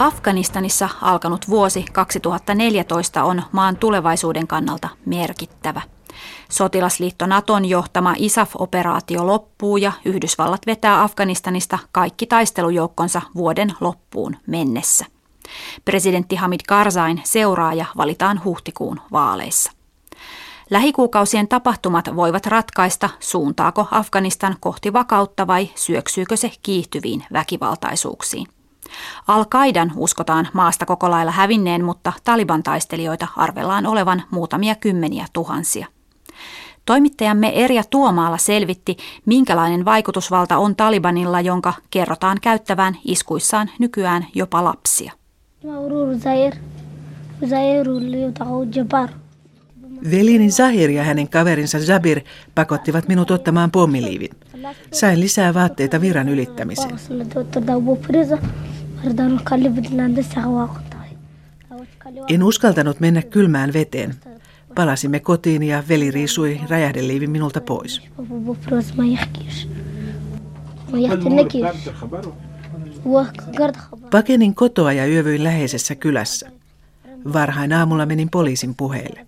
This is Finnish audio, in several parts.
Afganistanissa alkanut vuosi 2014 on maan tulevaisuuden kannalta merkittävä. Sotilasliitto Naton johtama ISAF-operaatio loppuu ja Yhdysvallat vetää Afganistanista kaikki taistelujoukkonsa vuoden loppuun mennessä. Presidentti Hamid Karzain seuraaja valitaan huhtikuun vaaleissa. Lähikuukausien tapahtumat voivat ratkaista, suuntaako Afganistan kohti vakautta vai syöksyykö se kiihtyviin väkivaltaisuuksiin. Al-Qaidan uskotaan maasta koko lailla hävinneen, mutta Taliban-taistelijoita arvellaan olevan muutamia kymmeniä tuhansia. Toimittajamme Erja Tuomaala selvitti, minkälainen vaikutusvalta on Talibanilla, jonka kerrotaan käyttävän iskuissaan nykyään jopa lapsia. Veljeni Zahir ja hänen kaverinsa Zabir pakottivat minut ottamaan pommiliivin. Sain lisää vaatteita viran ylittämiseen. En uskaltanut mennä kylmään veteen. Palasimme kotiin ja veli riisui räjähdeliivin minulta pois. Pakenin kotoa ja yövyin läheisessä kylässä. Varhain aamulla menin poliisin puheille.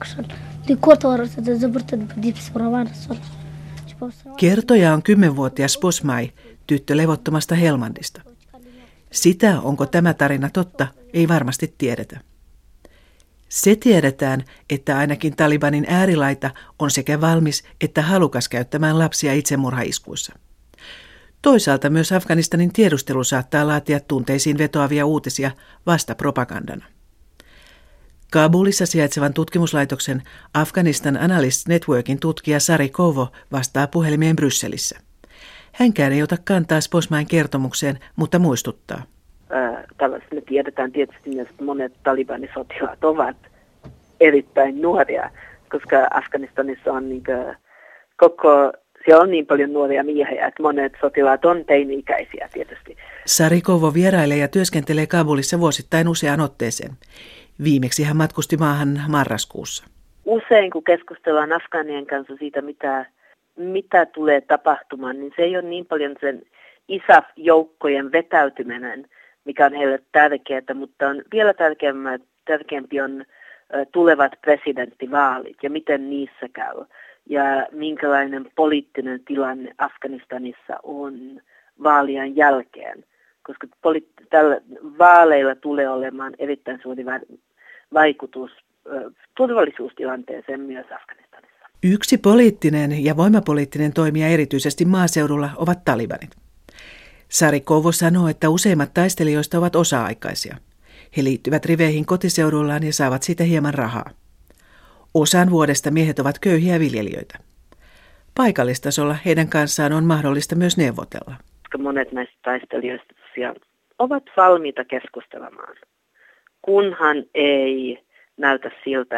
Kertoja on 10-vuotias Posmai, tyttö levottomasta Helmandista. Sitä, onko tämä tarina totta, ei varmasti tiedetä. Se tiedetään, että ainakin Talibanin äärilaita on sekä valmis että halukas käyttämään lapsia itsemurhaiskuissa. Toisaalta myös Afganistanin tiedustelu saattaa laatia tunteisiin vetoavia uutisia vasta propagandana. Kabulissa sijaitsevan tutkimuslaitoksen Afghanistan Analyst Networkin tutkija Sari Kovo vastaa puhelimeen Brysselissä. Hänkään ei ota kantaa Posmain kertomukseen, mutta muistuttaa. Me tiedetään tietysti, että monet Taliban-sotilaat ovat erittäin nuoria, koska Afganistanissa on siellä on niin paljon nuoria miehiä, että monet sotilaat on teini-ikäisiä tietysti. Sari Kovo vierailee ja työskentelee Kabulissa vuosittain useaan otteeseen. Viimeksi hän matkusti maahan marraskuussa. Usein kun keskustellaan afgaanien kanssa siitä, mitä tulee tapahtumaan, niin se ei ole niin paljon sen ISAF-joukkojen vetäytyminen, mikä on heille tärkeää, mutta on vielä tärkeämpi on tulevat presidenttivaalit ja miten niissä käy. Ja minkälainen poliittinen tilanne Afganistanissa on vaalien jälkeen, koska tällä vaaleilla tulee olemaan erittäin suuri vaikutus turvallisuustilanteeseen myös Afganistanissa. Yksi poliittinen ja voimapoliittinen toimija erityisesti maaseudulla ovat talibanit. Sari Kovo sanoo, että useimmat taistelijoista ovat osa-aikaisia. He liittyvät riveihin kotiseudullaan ja saavat siitä hieman rahaa. Osan vuodesta miehet ovat köyhiä viljelijöitä. Paikallistasolla heidän kanssaan on mahdollista myös neuvotella. Monet näistä taistelijoista ovat valmiita keskustelemaan, kunhan ei näytä siltä,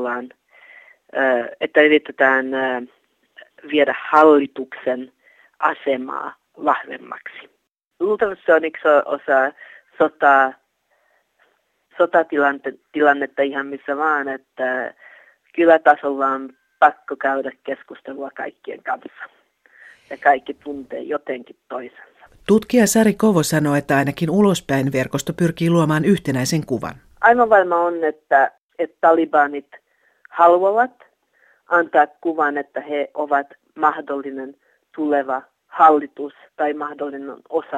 että yritetään viedä hallituksen asemaa vahvemmaksi. Luultavasti se on yksi osa sotatilannetta ihan missä vaan, että kylätasolla on pakko käydä keskustelua kaikkien kanssa ja kaikki tuntee jotenkin toisensa. Tutkija Sari Kovo sanoo, että ainakin ulospäin verkosto pyrkii luomaan yhtenäisen kuvan. Aivan varma on, että talibanit haluavat antaa kuvan, että he ovat mahdollinen tuleva hallitus tai mahdollinen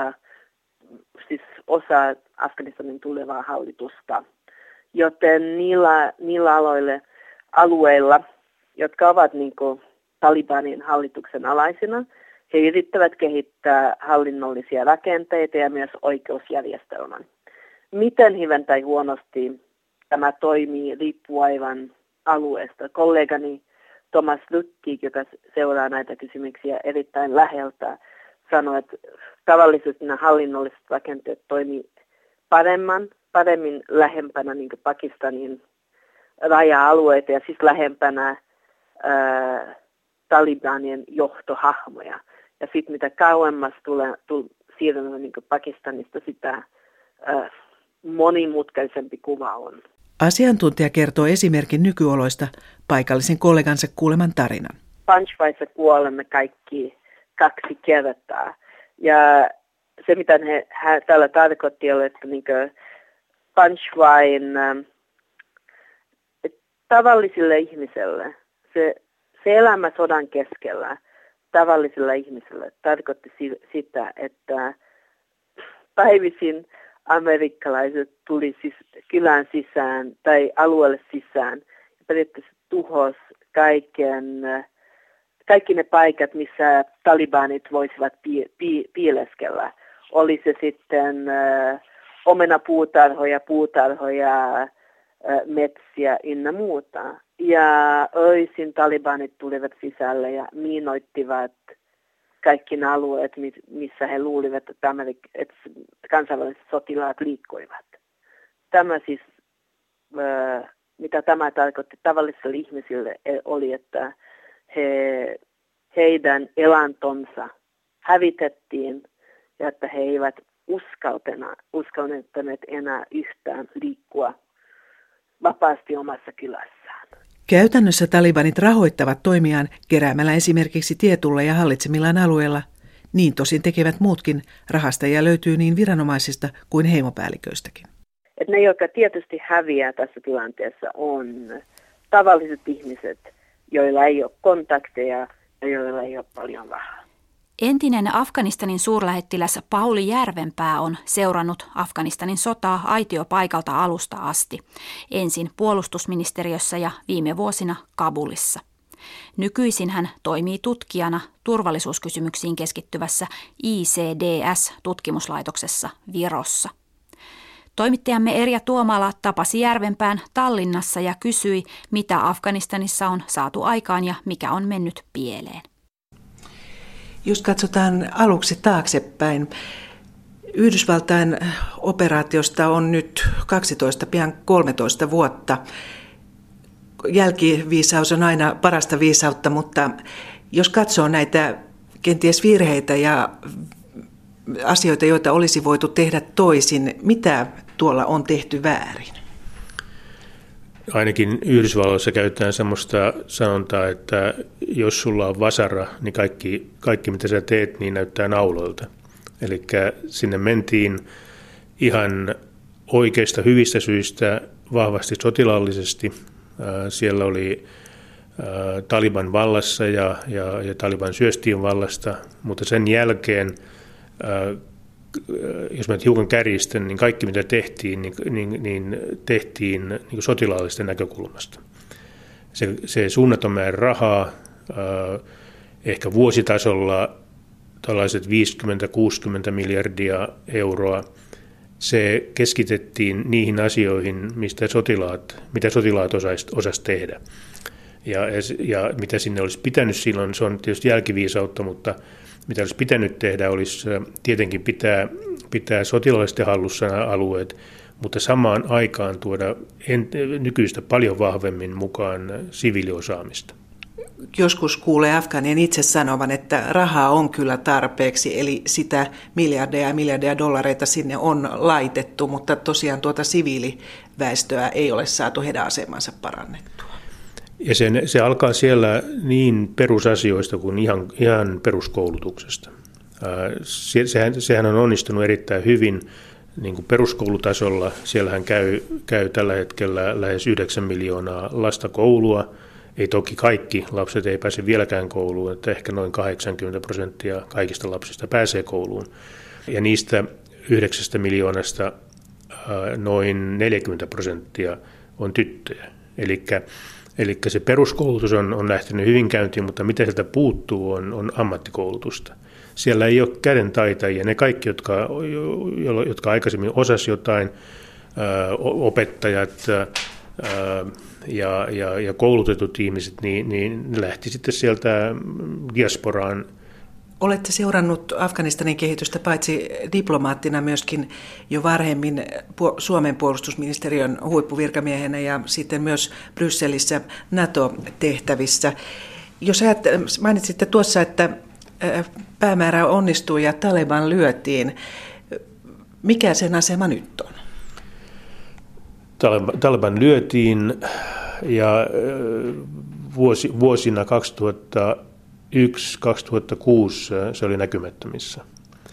osa Afganistanin tulevaa hallitusta. Joten niillä alueilla, jotka ovat Talibanin hallituksen alaisina, he yrittävät kehittää hallinnollisia rakenteita ja myös oikeusjärjestelmän. Miten hyvän tai huonosti tämä toimii riippuu aivan alueesta. Kollegani Thomas Luttig, joka seuraa näitä kysymyksiä erittäin läheltä, sanoi, että tavallisesti nämä hallinnolliset rakenteet toimii paremmin lähempänä Pakistanin raja-alueita ja siis lähempänä Talibanien johtohahmoja. Ja sitten mitä kauemmas siirrymme Pakistanista, sitä monimutkaisempi kuva on. Asiantuntija kertoo esimerkin nykyoloista paikallisen kollegansa kuuleman tarinan. Panjsharissa kuolemme kaikki 2 kertaa. Ja se mitä hän täällä tarkoitti, oli, että niin punchline tavallisille ihmiselle, se elämä sodan keskellä tavallisilla ihmisillä tarkoitti sitä, että päivisin amerikkalaiset tuli kylän sisään tai alueelle sisään ja periaatteessa tuhos kaikki ne paikat, missä talibanit voisivat piileskellä. Oli se sitten puutarhoja, metsiä ynnä muuta. Ja öisin talibanit tulivat sisälle ja miinoittivat kaikki ne alueet, missä he luulivat, että kansainväliset sotilaat liikkuivat. Tämä siis, mitä tämä tarkoitti tavallisille ihmisille, oli, että heidän elantonsa hävitettiin ja että he eivät uskaltaneet enää yhtään liikkua vapaasti omassa kylässään. Käytännössä talibanit rahoittavat toimiaan keräämällä esimerkiksi tietulleja hallitsemillaan alueella. Niin tosin tekevät muutkin. Rahastajia löytyy niin viranomaisista kuin heimopäälliköistäkin. Et ne, jotka tietysti häviää tässä tilanteessa, on tavalliset ihmiset, joilla ei ole kontakteja ja joilla ei ole paljon rahaa. Entinen Afganistanin suurlähettiläs Pauli Järvenpää on seurannut Afganistanin sotaa aitiopaikalta alusta asti, ensin puolustusministeriössä ja viime vuosina Kabulissa. Nykyisin hän toimii tutkijana turvallisuuskysymyksiin keskittyvässä ICDS-tutkimuslaitoksessa Virossa. Toimittajamme Erja Tuomala tapasi Järvenpään Tallinnassa ja kysyi, mitä Afganistanissa on saatu aikaan ja mikä on mennyt pieleen. Jos katsotaan aluksi taaksepäin, Yhdysvaltain operaatiosta on nyt 12, pian 13 vuotta. Jälkiviisaus on aina parasta viisautta, mutta jos katsoo näitä kenties virheitä ja asioita, joita olisi voitu tehdä toisin, mitä tuolla on tehty väärin? Ainakin Yhdysvalloissa käytetään semmoista sanontaa, että jos sulla on vasara, niin kaikki mitä sä teet, niin näyttää nauloilta. Eli sinne mentiin ihan oikeista hyvistä syistä vahvasti sotilaallisesti. Siellä oli Taliban vallassa ja Taliban syöstiin vallasta, mutta sen jälkeen, jos mä hiukan kärjistän, niin kaikki mitä tehtiin, niin tehtiin niin sotilaallisesta näkökulmasta. Se suunnaton määrä rahaa, ehkä vuositasolla tällaiset 50-60 miljardia euroa, se keskitettiin niihin asioihin, mitä sotilaat osasi tehdä. Ja mitä sinne olisi pitänyt silloin, se on tietysti jälkiviisautta, mutta mitä olisi pitänyt tehdä, olisi tietenkin pitää sotilaallisten hallussa nämä alueet, mutta samaan aikaan tuoda nykyistä paljon vahvemmin mukaan siviiliosaamista. Joskus kuulee afgaanien itse sanovan, että rahaa on kyllä tarpeeksi, eli sitä miljardeja dollareita sinne on laitettu, mutta tosiaan tuota siviiliväestöä ei ole saatu heidän asemansa parannettua. Ja se alkaa siellä niin perusasioista kuin ihan peruskoulutuksesta. Sehän on onnistunut erittäin hyvin niin kuin peruskoulutasolla. Siellähän käy tällä hetkellä lähes 9 miljoonaa lasta koulua. Ei toki kaikki lapset ei pääse vieläkään kouluun, että ehkä noin 80% kaikista lapsista pääsee kouluun. Ja niistä 9 miljoonasta noin 40% on tyttöjä. Eli se peruskoulutus on lähtenyt hyvin käyntiin, mutta mitä sieltä puuttuu on ammattikoulutusta. Siellä ei ole kädentaitajia. Ne kaikki, jotka aikaisemmin osasivat jotain, opettajat ja koulutetut ihmiset, niin ne lähti sitten sieltä diasporaan. Olette seurannut Afganistanin kehitystä paitsi diplomaattina myöskin jo varhemmin Suomen puolustusministeriön huippuvirkamiehenä ja sitten myös Brysselissä NATO-tehtävissä. Jos mainitsitte tuossa, että päämäärä onnistui ja Taliban lyötiin, mikä sen asema nyt on? Taliban lyötiin ja vuosina 2001-2006 se oli näkymättömissä.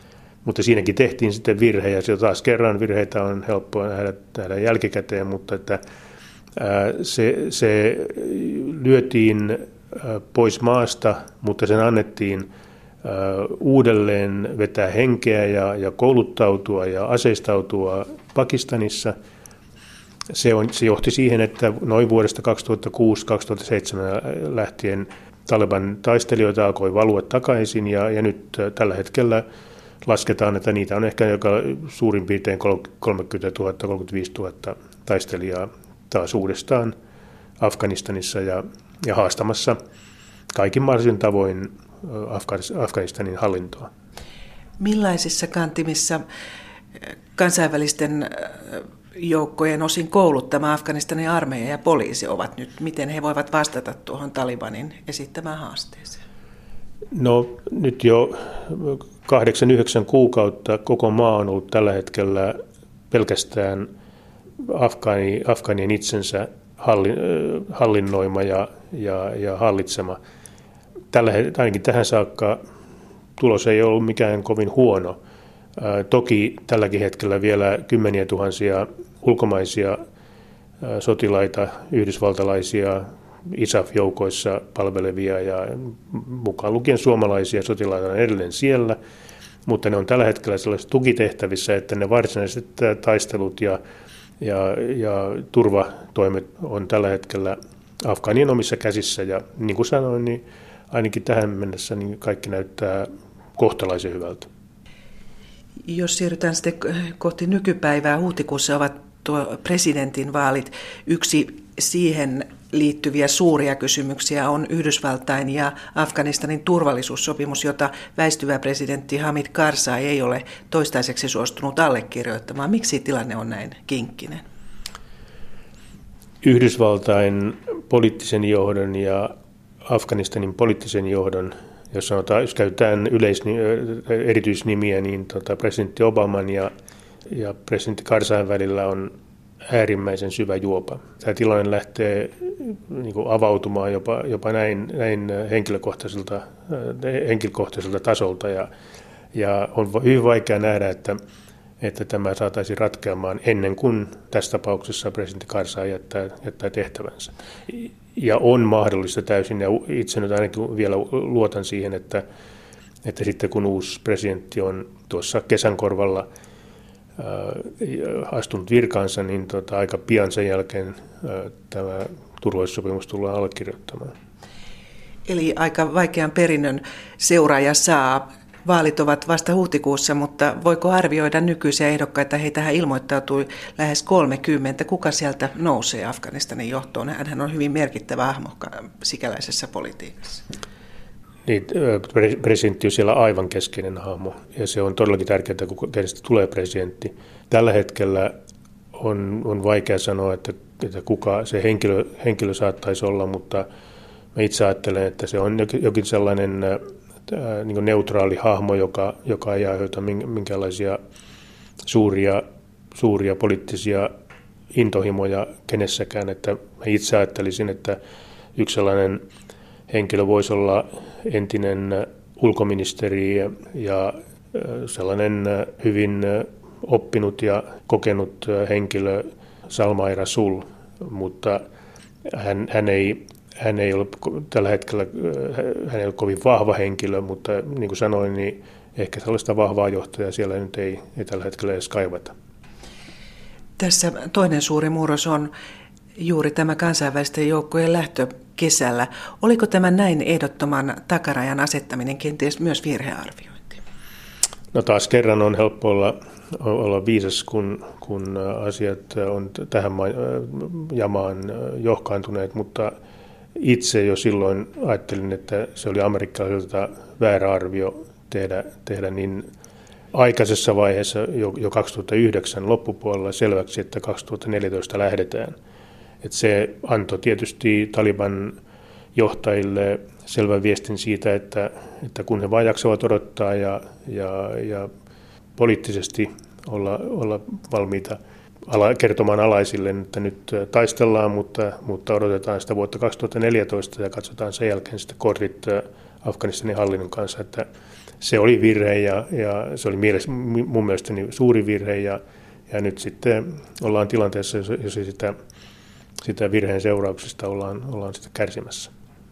Mutta siinäkin tehtiin sitten virhe, ja se taas kerran virheitä on helppoa nähdä jälkikäteen, mutta että se lyötiin pois maasta, mutta sen annettiin uudelleen vetää henkeä ja kouluttautua ja aseistautua Pakistanissa. Se johti siihen, että noin vuodesta 2006-2007 lähtien Taliban taistelijoita alkoi valua takaisin ja nyt tällä hetkellä lasketaan, että niitä on ehkä joka suurin piirtein 30 000, 35 000 taistelijaa taas uudestaan Afganistanissa ja haastamassa kaikin mahdollisin tavoin Afganistanin hallintoa. Millaisissa kantimissa kansainvälisten joukkojen osin kouluttama Afganistanin armeija ja poliisi ovat nyt? Miten he voivat vastata tuohon Talibanin esittämään haasteeseen? No nyt jo 8-9 kuukautta koko maa on ollut tällä hetkellä pelkästään afgaanien itsensä hallinnoima ja hallitsema. Ainakin tähän saakka tulos ei ollut mikään kovin huono. Toki tälläkin hetkellä vielä kymmeniä tuhansia ulkomaisia sotilaita, yhdysvaltalaisia ISAF-joukoissa palvelevia ja mukaan lukien suomalaisia sotilaita on edelleen siellä, mutta ne on tällä hetkellä sellaisissa tukitehtävissä, että ne varsinaiset taistelut ja turvatoimet on tällä hetkellä Afgaanien omissa käsissä ja niin kuin sanoin, niin ainakin tähän mennessä niin kaikki näyttää kohtalaisen hyvältä. Jos siirrytään sitten kohti nykypäivää, huhtikuussa ovat tuo presidentinvaalit. Yksi siihen liittyviä suuria kysymyksiä on Yhdysvaltain ja Afganistanin turvallisuussopimus, jota väistyvä presidentti Hamid Karzai ei ole toistaiseksi suostunut allekirjoittamaan. Miksi tilanne on näin kinkkinen? Yhdysvaltain poliittisen johdon ja Afganistanin poliittisen johdon, jos käytetään erityisnimiä, niin presidentti Obaman ja presidentti Karzain välillä on äärimmäisen syvä juopa. Tämä tilanne lähtee niin kuin avautumaan jopa näin henkilökohtaiselta tasolta ja on hyvin vaikea nähdä, että tämä saataisiin ratkeamaan ennen kuin tässä tapauksessa presidentti Karzai jättää tehtävänsä. Ja on mahdollista täysin, ja itse nyt ainakin vielä luotan siihen, että sitten kun uusi presidentti on tuossa kesän korvalla astunut virkaansa, niin aika pian sen jälkeen tämä turvallisuussopimus tullaan allekirjoittamaan. Eli aika vaikean perinnön seuraaja saa. Vaalit ovat vasta huhtikuussa, mutta voiko arvioida nykyisiä ehdokkaita? Heitähän ilmoittautui lähes 30. Kuka sieltä nousee Afganistanin johtoon? Hänhän on hyvin merkittävä hahmo sikäläisessä politiikassa. Niin, presidentti on siellä aivan keskeinen hahmo, ja se on todellakin tärkeää, kun kenestä tulee presidentti. Tällä hetkellä on vaikea sanoa, että kuka se henkilö saattaisi olla, mutta mä itse ajattelen, että se on jokin sellainen niin kuin neutraali hahmo, joka ei aiheuta minkäänlaisia suuria poliittisia intohimoja kenessäkään. Että mä itse ajattelisin, että yksi sellainen henkilö voisi olla entinen ulkoministeri ja sellainen hyvin oppinut ja kokenut henkilö Salmaan Rasul, mutta hän ei ole tällä hetkellä hän ei ole kovin vahva henkilö, mutta niin kuin sanoin, niin ehkä sellaista vahvaa johtajaa siellä nyt ei tällä hetkellä edes kaivata. Tässä toinen suuri murros on juuri tämä kansainvälisten joukkojen lähtö kesällä. Oliko tämä näin ehdottoman takarajan asettaminen kenties myös virhearviointi? No taas kerran on helppo olla viisas, kun asiat on tähän jamaan johkaantuneet, mutta itse jo silloin ajattelin, että se oli amerikkalaisilta väärä arvio tehdä niin aikaisessa vaiheessa jo 2009 loppupuolella selväksi, että 2014 lähdetään. Että se antoi tietysti Taliban johtajille selvän viestin siitä, että kun he vain jaksavat odottaa ja poliittisesti olla valmiita kertomaan alaisille, että nyt taistellaan, mutta odotetaan sitä vuotta 2014 ja katsotaan sen jälkeen sitten kortit Afganistanin hallinnon kanssa, että se oli virhe ja se oli mun mielestäni suuri virhe ja nyt sitten ollaan tilanteessa, jos sitä virheen seurauksista ollaan sitä kärsimässä.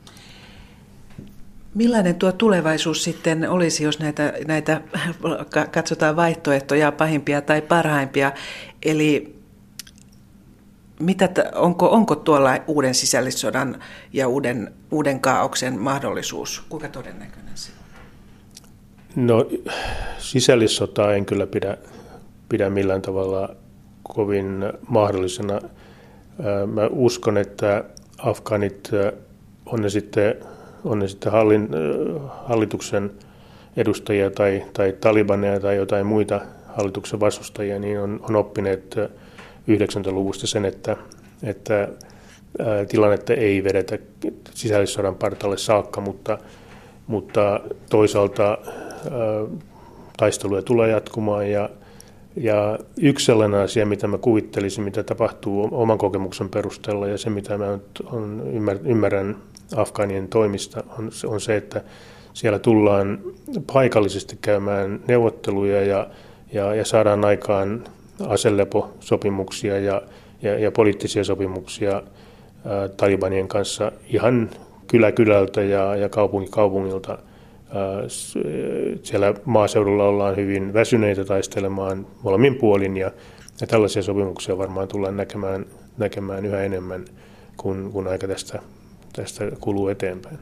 Millainen tuo tulevaisuus sitten olisi, jos näitä katsotaan vaihtoehtoja, pahimpia tai parhaimpia? Eli onko tuolla uuden sisällissodan ja uuden kaaoksen mahdollisuus? Kuinka todennäköinen se on? No, sisällissotaa en kyllä pidä millään tavalla kovin mahdollisena. Mä uskon, että afgaanit on ne sitten hallituksen edustajia tai talibaneja tai jotain muita hallituksen vastustajia, niin on oppineet 90-luvusta sen, että tilannetta ei vedetä sisällissodan partaalle saakka, mutta toisaalta taisteluja tulee jatkumaan ja yksi sellainen asia, mitä mä kuvittelisin, mitä tapahtuu oman kokemuksen perusteella ja se, mitä mä ymmärrän afgaanien toimista, on se, että siellä tullaan paikallisesti käymään neuvotteluja ja saadaan aikaan aseleposopimuksia ja poliittisia sopimuksia talibanien kanssa ihan kylältä ja kaupungilta. Siellä maaseudulla ollaan hyvin väsyneitä taistelemaan molemmin puolin ja tällaisia sopimuksia varmaan tullaan näkemään yhä enemmän, kun aika tästä kuluu eteenpäin.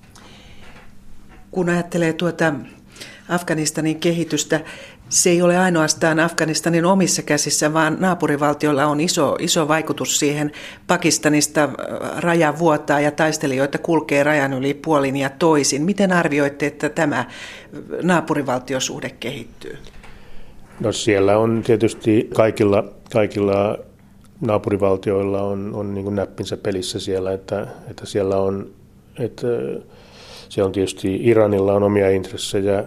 Kun ajattelee tuota Afganistanin kehitystä, se ei ole ainoastaan Afganistanin omissa käsissä, vaan naapurivaltioilla on iso vaikutus siihen. Pakistanista raja vuotaa ja taistelijoita kulkee rajan yli puolin ja toisin. Miten arvioitte, että tämä naapurivaltiosuhde kehittyy? No siellä on tietysti kaikilla naapurivaltioilla on niin kuin näppinsä pelissä siellä, että siellä on tietysti Iranilla on omia intressejä,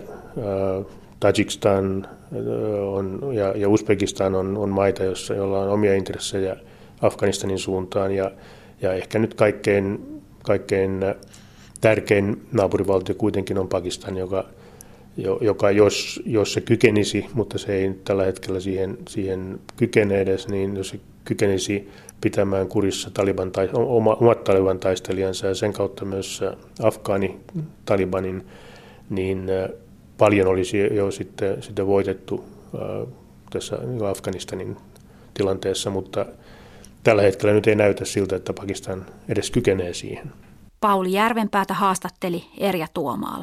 Tajikstan ja Uzbekistan on maita, joilla on omia intressejä Afganistanin suuntaan ja ehkä nyt kaikkein tärkein naapurivaltio kuitenkin on Pakistan, joka jos se kykenisi, mutta se ei tällä hetkellä siihen kykene edes, niin jos se kykenisi pitämään kurissa omat Taliban taistelijansa ja sen kautta myös Afgaani-Talibanin, niin paljon olisi jo sitten voitettu tässä Afganistanin tilanteessa, mutta tällä hetkellä nyt ei näytä siltä, että Pakistan edes kykenee siihen. Pauli Järvenpäätä haastatteli Erja Tuomaala.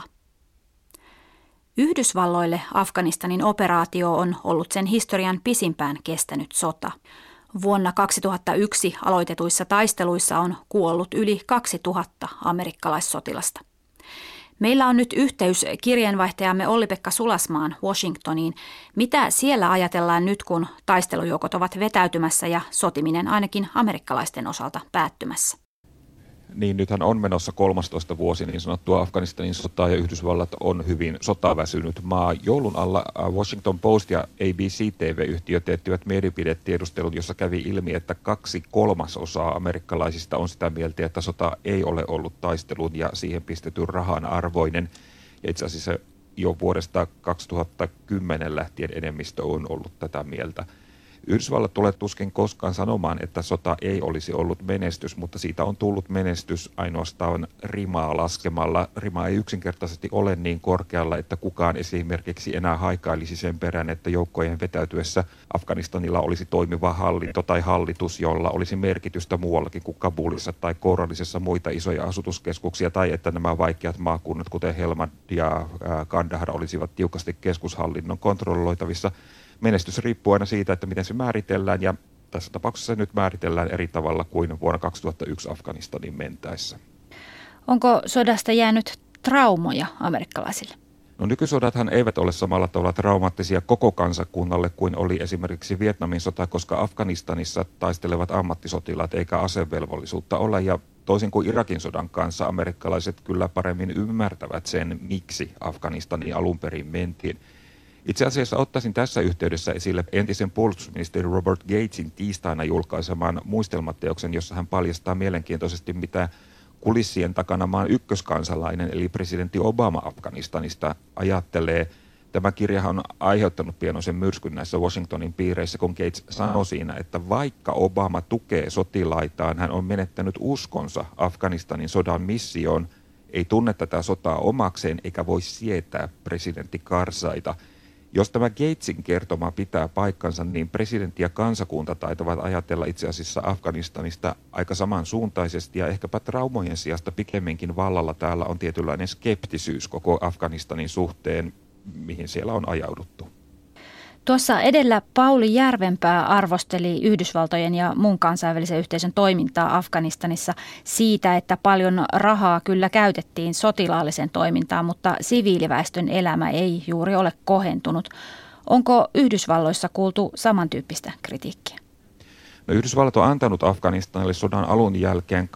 Yhdysvalloille Afganistanin operaatio on ollut sen historian pisimpään kestänyt sota. Vuonna 2001 aloitetuissa taisteluissa on kuollut yli 2000 amerikkalaissotilasta. Meillä on nyt yhteys kirjeenvaihtajamme Olli-Pekka Sulasmaan Washingtoniin. Mitä siellä ajatellaan nyt, kun taistelujoukot ovat vetäytymässä ja sotiminen ainakin amerikkalaisten osalta päättymässä? Niin, nythän on menossa 13 vuosi niin sanottua Afganistanin sotaa ja Yhdysvallat on hyvin sotaväsynyt maa. Joulun alla Washington Post ja ABC-TV-yhtiö teettivät mielipidetiedustelun, jossa kävi ilmi, että 2/3 amerikkalaisista on sitä mieltä, että sota ei ole ollut taistelun ja siihen pistetyn rahan arvoinen. Ja itse asiassa jo vuodesta 2010 lähtien enemmistö on ollut tätä mieltä. Yhdysvallat tulee tuskin koskaan sanomaan, että sota ei olisi ollut menestys, mutta siitä on tullut menestys ainoastaan rimaa laskemalla. Rima ei yksinkertaisesti ole niin korkealla, että kukaan esimerkiksi enää haikailisi sen perään, että joukkojen vetäytyessä Afganistanilla olisi toimiva hallinto tai hallitus, jolla olisi merkitystä muuallakin kuin Kabulissa tai Kourallisessa muita isoja asutuskeskuksia, tai että nämä vaikeat maakunnat, kuten Helmand ja Kandahar, olisivat tiukasti keskushallinnon kontrolloitavissa. Menestys riippuu aina siitä, että miten se määritellään, ja tässä tapauksessa se nyt määritellään eri tavalla kuin vuonna 2001 Afganistanin mentäessä. Onko sodasta jäänyt traumoja amerikkalaisille? No, nykysodathan eivät ole samalla tavalla traumaattisia koko kansakunnalle kuin oli esimerkiksi Vietnamin sota, koska Afganistanissa taistelevat ammattisotilaat eikä asevelvollisuutta ole, ja toisin kuin Irakin sodan kanssa amerikkalaiset kyllä paremmin ymmärtävät sen, miksi Afganistaniin alun perin mentiin. Itse asiassa ottaisin tässä yhteydessä esille entisen puolustusministeri Robert Gatesin tiistaina julkaiseman muistelmateoksen, jossa hän paljastaa mielenkiintoisesti, mitä kulissien takana maan ykköskansalainen, eli presidentti Obama Afganistanista ajattelee. Tämä kirjahan on aiheuttanut pienoisen myrskyn näissä Washingtonin piireissä, kun Gates sanoi siinä, että vaikka Obama tukee sotilaitaan, hän on menettänyt uskonsa Afganistanin sodan missioon, ei tunne tätä sotaa omakseen eikä voi sietää presidentti Karzaita. Jos tämä Gatesin kertoma pitää paikkansa, niin presidentti ja kansakunta taitavat ajatella itse asiassa Afganistanista aika samansuuntaisesti ja ehkäpä traumojen sijasta pikemminkin vallalla täällä on tietynlainen skeptisyys koko Afganistanin suhteen, mihin siellä on ajauduttu. Tuossa edellä Pauli Järvenpää arvosteli Yhdysvaltojen ja muun kansainvälisen yhteisön toimintaa Afganistanissa siitä, että paljon rahaa kyllä käytettiin sotilaalliseen toimintaan, mutta siviiliväestön elämä ei juuri ole kohentunut. Onko Yhdysvalloissa kuultu samantyyppistä kritiikkiä? No, Yhdysvallat on antanut Afganistanille sodan alun jälkeen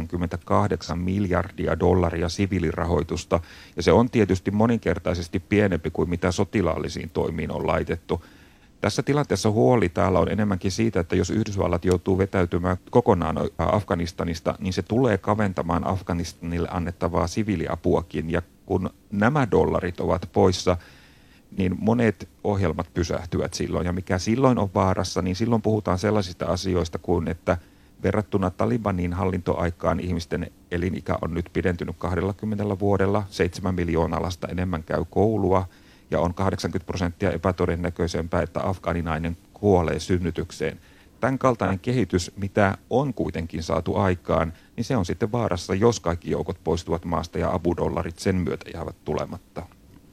88 miljardia dollaria siviilirahoitusta, ja se on tietysti moninkertaisesti pienempi kuin mitä sotilaallisiin toimiin on laitettu. Tässä tilanteessa huoli täällä on enemmänkin siitä, että jos Yhdysvallat joutuu vetäytymään kokonaan Afganistanista, niin se tulee kaventamaan Afganistanille annettavaa siviiliapuakin, ja kun nämä dollarit ovat poissa, niin monet ohjelmat pysähtyvät silloin. Ja mikä silloin on vaarassa, niin silloin puhutaan sellaisista asioista kuin, että verrattuna Talibanin hallintoaikaan ihmisten elinikä on nyt pidentynyt 20 vuodella, 7 miljoonaa lasta enemmän käy koulua ja on 80% epätodennäköisempää, että afgaaninainen kuolee synnytykseen. Tämän kaltainen kehitys, mitä on kuitenkin saatu aikaan, niin se on sitten vaarassa, jos kaikki joukot poistuvat maasta ja apudollarit sen myötä jäävät tulematta.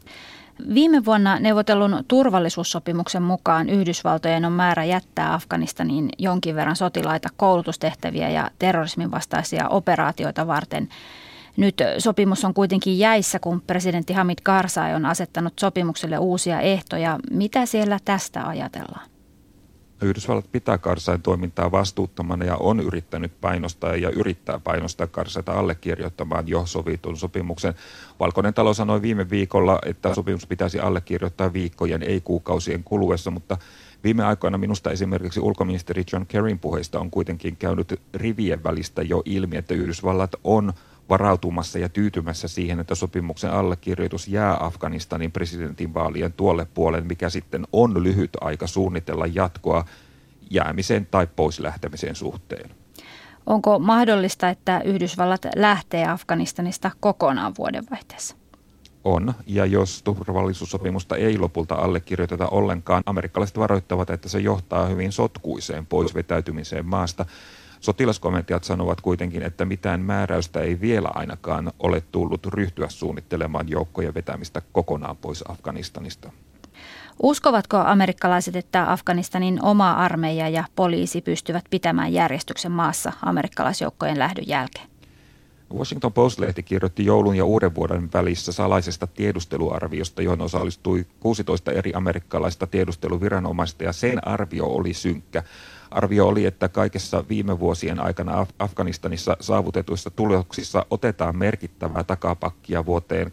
Viime vuonna neuvotellun turvallisuussopimuksen mukaan Yhdysvaltojen on määrä jättää Afganistaniin jonkin verran sotilaita koulutustehtäviä ja terrorismin vastaisia operaatioita varten. Nyt sopimus on kuitenkin jäissä, kun presidentti Hamid Karzai on asettanut sopimukselle uusia ehtoja. Mitä siellä tästä ajatellaan? Yhdysvallat pitää Karzain toimintaa vastuuttomana ja on yrittänyt painostaa ja yrittää painostaa Karzaita allekirjoittamaan jo sovitun sopimuksen. Valkoinen talo sanoi viime viikolla, että sopimus pitäisi allekirjoittaa viikkojen, ei kuukausien kuluessa, mutta viime aikoina minusta esimerkiksi ulkoministeri John Kerryn puheista on kuitenkin käynyt rivien välistä jo ilmi, että Yhdysvallat on varautumassa ja tyytymässä siihen, että sopimuksen allekirjoitus jää Afganistanin presidentinvaalien tuolle puolen, mikä sitten on lyhyt aika suunnitella jatkoa jäämisen tai pois lähtemisen suhteen. Onko mahdollista, että Yhdysvallat lähtee Afganistanista kokonaan vuodenvaihteessa? On, ja jos turvallisuussopimusta ei lopulta allekirjoiteta ollenkaan, amerikkalaiset varoittavat, että se johtaa hyvin sotkuiseen pois vetäytymiseen maasta. Sotilaskomentaat sanovat kuitenkin, että mitään määräystä ei vielä ainakaan ole tullut ryhtyä suunnittelemaan joukkojen vetämistä kokonaan pois Afganistanista. Uskovatko amerikkalaiset, että Afganistanin oma armeija ja poliisi pystyvät pitämään järjestyksen maassa amerikkalaisjoukkojen lähdön jälkeen? Washington Post-lehti kirjoitti joulun ja uuden vuoden välissä salaisesta tiedusteluarviosta, johon osallistui 16 eri amerikkalaista tiedusteluviranomaista, ja sen arvio oli synkkä. Arvio oli, että kaikessa viime vuosien aikana Afganistanissa saavutetuissa tuloksissa otetaan merkittävää takapakkia vuoteen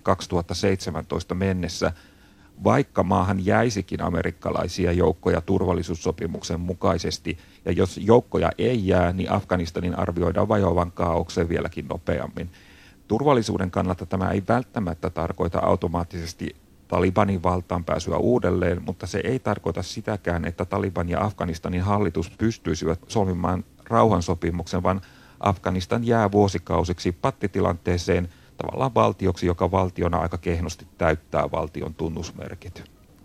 2017 mennessä, vaikka maahan jäisikin amerikkalaisia joukkoja turvallisuussopimuksen mukaisesti. Ja jos joukkoja ei jää, niin Afganistanin arvioidaan vajoavan kaaokseen vieläkin nopeammin. Turvallisuuden kannalta tämä ei välttämättä tarkoita automaattisesti Talibanin valtaan pääsyä uudelleen, mutta se ei tarkoita sitäkään, että Taliban ja Afganistanin hallitus pystyisivät solmimaan rauhansopimuksen, vaan Afganistan jää vuosikausiksi pattitilanteeseen tavallaan valtioksi, joka valtiona aika kehnosti täyttää valtion tunnusmerkit.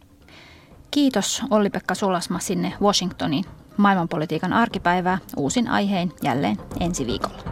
Kiitos Olli-Pekka Sulasma sinne Washingtoniin. Maailmanpolitiikan arkipäivää uusin aihein jälleen ensi viikolla.